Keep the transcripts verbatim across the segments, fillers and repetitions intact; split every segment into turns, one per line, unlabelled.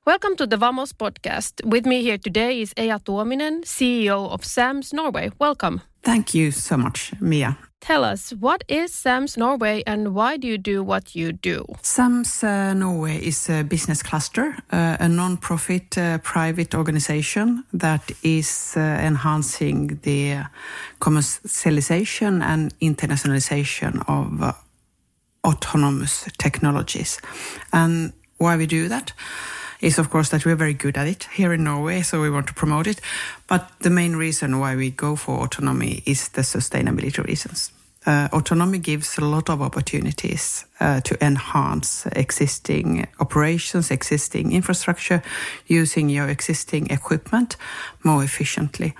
Welcome to the Vamos podcast. With me here today is Eija Tuominen, C E O of SAMS Norway. Welcome.
Thank you so much, Mia.
Tell us, what is SAMS Norway and why do you do what you do?
SAMS uh, Norway is a business cluster, uh, a non-profit uh, private organization that is uh, enhancing the commercialization and internationalization of uh, autonomous technologies. And why we do that is, of course, that we're very good at it here in Norway, so we want to promote it. But the main reason why we go for autonomy is the sustainability reasons. Uh, autonomy gives a lot of opportunities uh, to enhance existing operations, existing infrastructure, using your existing equipment more efficiently.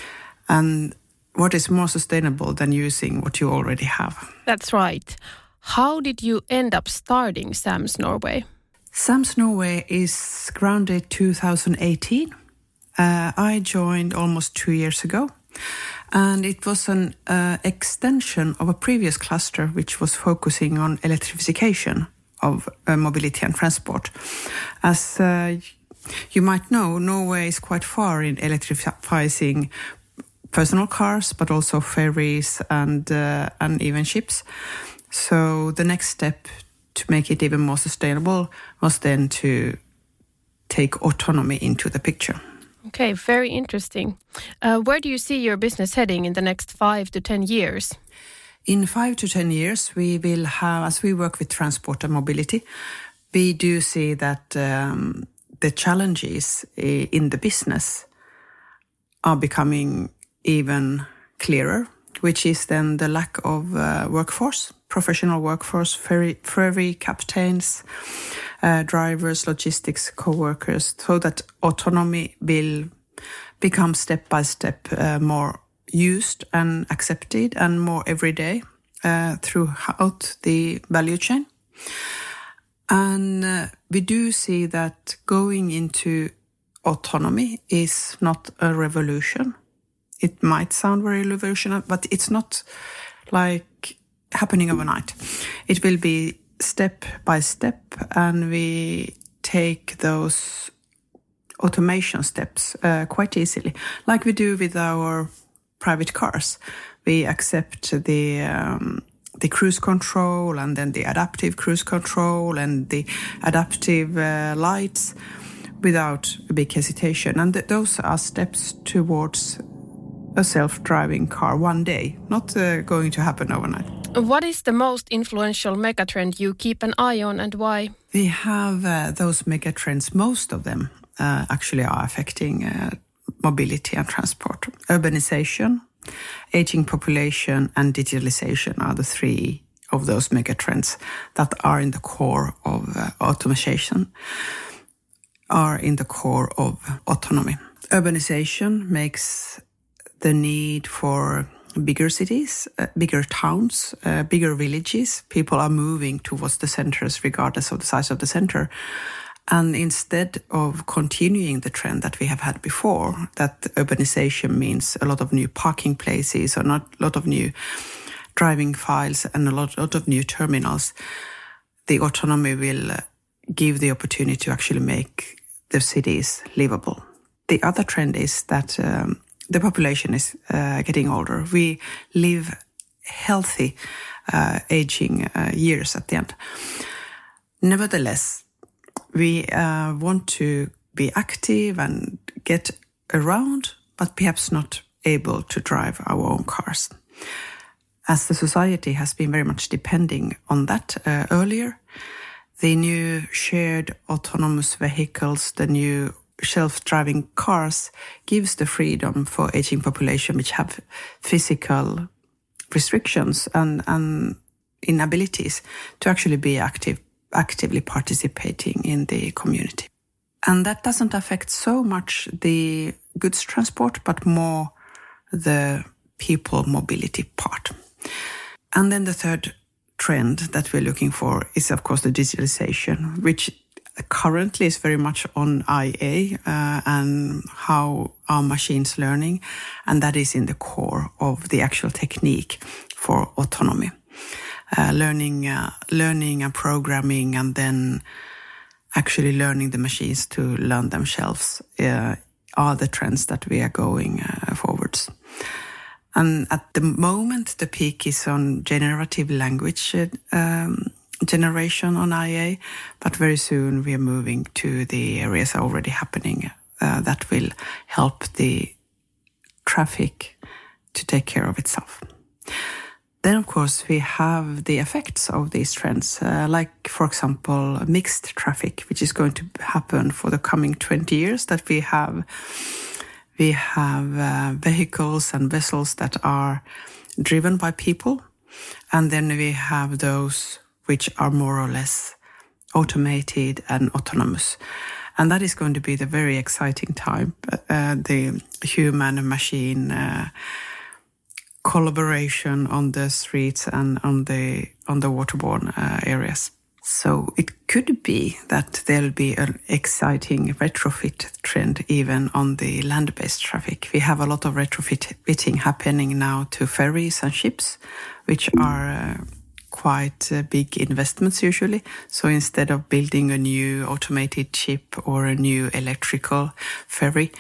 And what is more sustainable than using what you already have?
That's right. How did you end up starting SAMS Norway?
SAMS Norway is grounded two thousand eighteen. Uh, I joined almost two years ago, and it was an uh, extension of a previous cluster which was focusing on electrification of uh, mobility and transport. As uh, you might know, Norway is quite far in electrifying personal cars, but also ferries and uh, and even ships. So the next step to make it even more sustainable was then to take autonomy into the picture.
Okay, very interesting. Uh, where do you see your business heading in the next five to ten years?
In five to ten years, we will have, as we work with transport and mobility, we do see that um, the challenges in the business are becoming even clearer, which is then the lack of uh, workforce, professional workforce, ferry, ferry captains, uh, drivers, logistics, co-workers, so that autonomy will become step by step uh, more used and accepted and more everyday uh, throughout the value chain. And uh, we do see that going into autonomy is not a revolution. It might sound very revolutionary, but it's not like happening overnight. It will be step by step, and we take those automation steps uh, quite easily, like we do with our private cars. We accept the um, the cruise control, and then the adaptive cruise control, and the adaptive uh, lights without a big hesitation. And th- those are steps towards a self-driving car one day, not uh, going to happen overnight.
What is the most influential megatrend you keep an eye on and why?
We have uh, those megatrends, most of them uh, actually are affecting uh, mobility and transport. Urbanization, aging population and digitalization are the three of those megatrends that are in the core of uh, automation, are in the core of autonomy. Urbanization makes the need for bigger cities, uh, bigger towns, uh, bigger villages. People are moving towards the centers regardless of the size of the center. And instead of continuing the trend that we have had before, that urbanization means a lot of new parking places or not a lot of new driving files and a lot, lot of new terminals, the autonomy will give the opportunity to actually make the cities livable. The other trend is that um, the population is uh, getting older. We live healthy, uh, aging uh, years at the end. Nevertheless, we uh, want to be active and get around, but perhaps not able to drive our own cars. As the society has been very much depending on that uh, earlier, the new shared autonomous vehicles, the new self-driving cars gives the freedom for aging population which have physical restrictions and, and inabilities to actually be active, actively participating in the community. And that doesn't affect so much the goods transport, but more the people mobility part. And then the third trend that we're looking for is, of course, the digitalization, which currently is very much on I A uh, and how are machines learning, and that is in the core of the actual technique for autonomy. Uh, learning, uh, learning and programming, and then actually learning the machines to learn themselves uh, are the trends that we are going uh, forwards. And at the moment, the peak is on generative language um, generation on I A, but very soon we are moving to the areas already happening uh, that will help the traffic to take care of itself. Then, of course, we have the effects of these trends, uh, like, for example, mixed traffic, which is going to happen for the coming twenty years, that we have we have uh, vehicles and vessels that are driven by people, and then we have those which are more or less automated and autonomous. And that is going to be the very exciting time, uh, the human and machine uh, collaboration on the streets and on the on the waterborne uh, areas. So it could be that there'll be an exciting retrofit trend even on the land-based traffic. We have a lot of retrofitting happening now to ferries and ships, which are uh, quite uh, big investments usually. So instead of building a new automated ship or a new electrical ferry,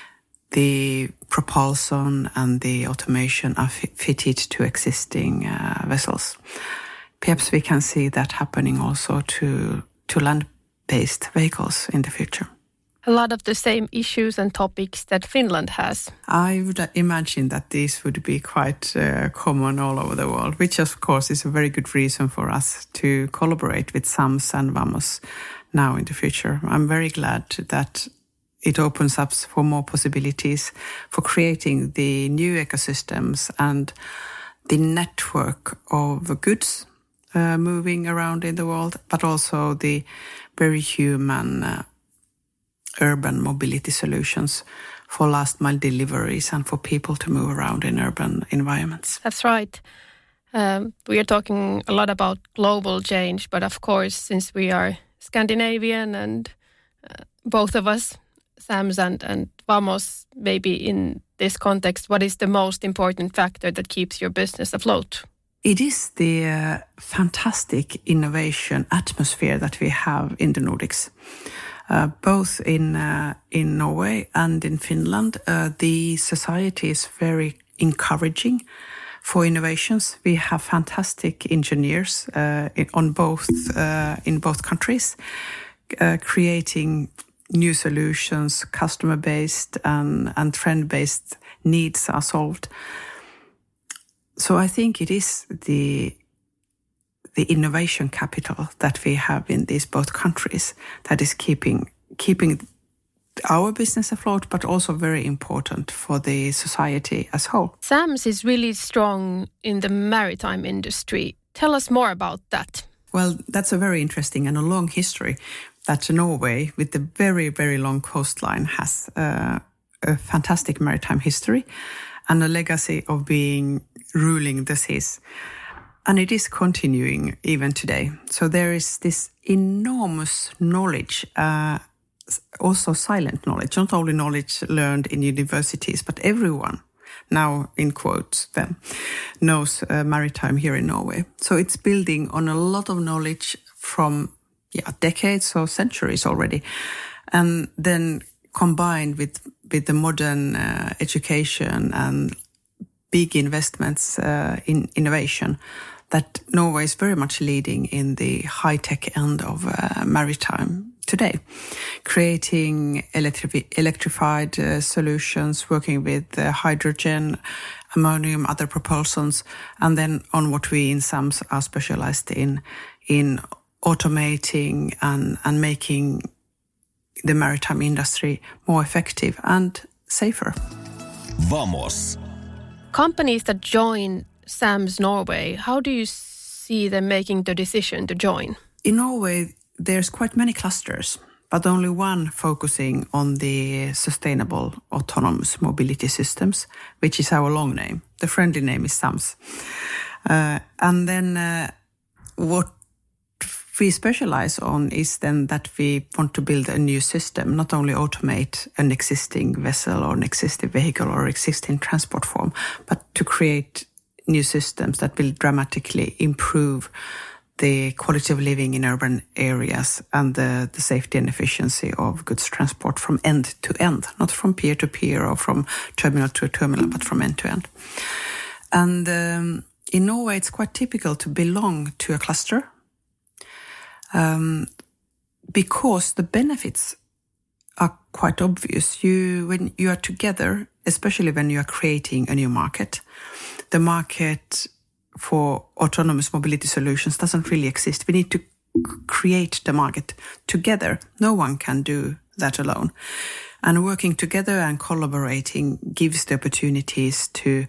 the propulsion and the automation are f- fitted to existing uh, vessels. Perhaps we can see that happening also to, to land-based vehicles in the future.
A lot of the same issues and topics that Finland has.
I would imagine that these would be quite uh, common all over the world, which of course is a very good reason for us to collaborate with SAMS and Vamos now in the future. I'm very glad that it opens up for more possibilities for creating the new ecosystems and the network of goods uh, moving around in the world, but also the very human uh, urban mobility solutions for last mile deliveries and for people to move around in urban environments.
That's right. Um, we are talking a lot about global change, but of course, since we are Scandinavian and uh, both of us, SAMS and, and Vamos, maybe in this context, what is the most important factor that keeps your business afloat?
It is the uh, fantastic innovation atmosphere that we have in the Nordics. Uh, both in uh, in Norway and in Finland, uh, the society is very encouraging for innovations. We have fantastic engineers uh, in, on both uh, in both countries, uh, creating new solutions, customer-based and, and trend-based needs are solved. So I think it is the the innovation capital that we have in these both countries that is keeping keeping our business afloat, but also very important for the society as whole.
SAMS is really strong in the maritime industry. Tell us more about that.
Well, that's a very interesting and a long history that Norway, with the very, very long coastline, has uh, a fantastic maritime history and a legacy of being ruling the seas. And it is continuing even today. So there is this enormous knowledge, uh, also silent knowledge, not only knowledge learned in universities, but everyone now, in quotes, then knows uh, maritime here in Norway. So it's building on a lot of knowledge from yeah, decades or centuries already. And then combined with, with the modern uh, education and big investments uh, in innovation, that Norway is very much leading in the high-tech end of uh, maritime today, creating electri- electrified uh, solutions, working with uh, hydrogen, ammonium, other propulsions, and then on what we in SAMS are specialized in, in automating and, and making the maritime industry more effective and safer.
Vamos.
Companies that join SAMS Norway, how do you see them making the decision to join?
In Norway, there's quite many clusters, but only one focusing on the sustainable autonomous mobility systems, which is our long name. The friendly name is SAMS. Uh, and then uh, what we specialize on is then that we want to build a new system, not only automate an existing vessel or an existing vehicle or existing transport form, but to create new systems that will dramatically improve the quality of living in urban areas and the, the safety and efficiency of goods transport from end to end, not from peer to peer or from terminal to terminal, but from end to end. And um, in Norway, it's quite typical to belong to a cluster um, because the benefits are quite obvious. You, when you are together, especially when you are creating a new market, the market for autonomous mobility solutions doesn't really exist. We need to create the market together. No one can do that alone. And working together and collaborating gives the opportunities to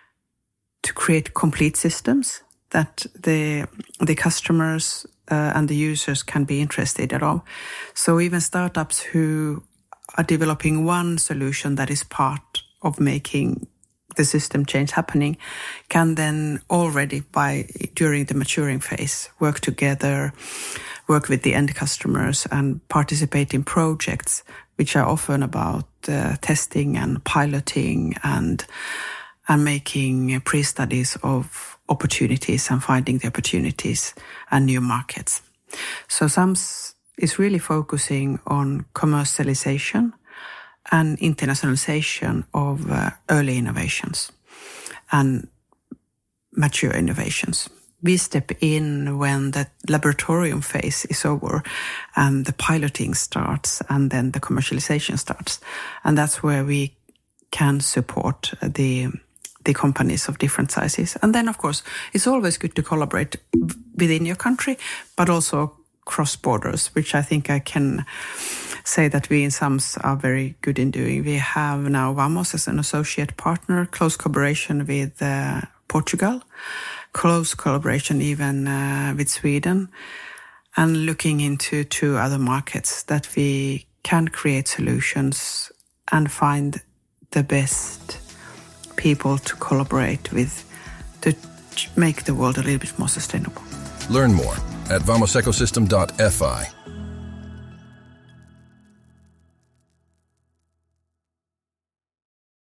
to create complete systems that the the customers uh, and the users can be interested in. All. So even startups who are developing one solution that is part of making the system change happening can then already by during the maturing phase work together, work with the end customers and participate in projects which are often about uh, testing and piloting and and making pre-studies of opportunities and finding the opportunities and new markets. So SAMS is really focusing on commercialization and internationalization of uh, early innovations and mature innovations. We step in when the laboratorium phase is over and the piloting starts and then the commercialization starts. And that's where we can support the the companies of different sizes. And then, of course, it's always good to collaborate within your country, but also cross borders, which I think I can say that we in SAMS are very good in doing. We have now Vamos as an associate partner, close collaboration with uh, Portugal, close collaboration even uh, with Sweden, and looking into two other markets that we can create solutions and find the best people to collaborate with to make the world a little bit more sustainable.
Learn more at vamos ecosystem dot f i.